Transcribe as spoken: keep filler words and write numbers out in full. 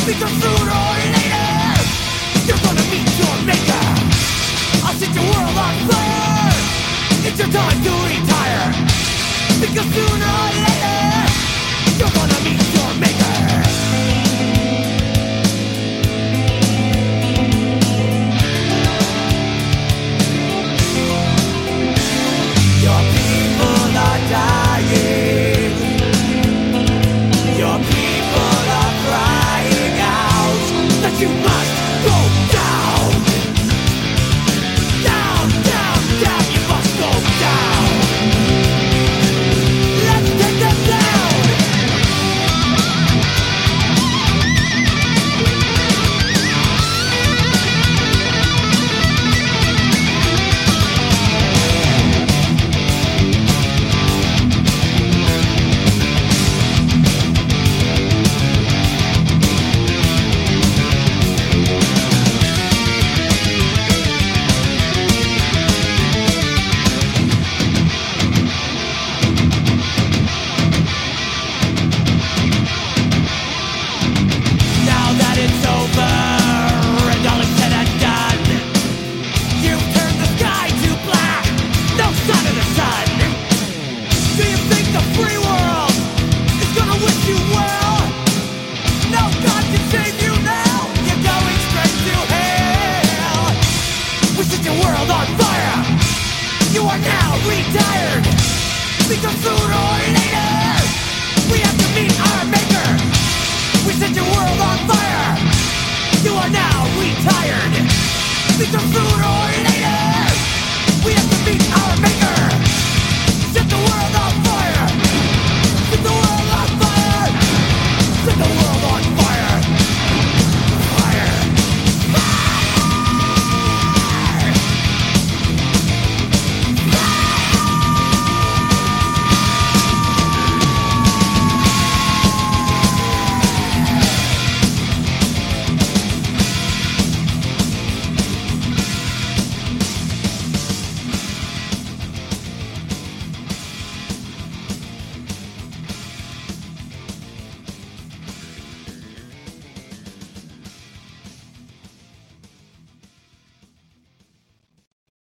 Because sooner or later you're gonna meet your maker. I'll set your world on fire. It's your time to retire. Because sooner or later you're gonna meet your maker. Your people are dying. Your people are crying out that you must go down. Down, down, down, you must go down. Let's take them down. Now that it's over and all is said and done, you've turned the sky to black, no sign of the sun. Do you think the free world is gonna wish you well? No God can save you now, you're going straight to hell. We set your world on fire, you are now retired. Because sooner or later we have to meet our maker. We set your world on fire. You are now retired. Because sooner or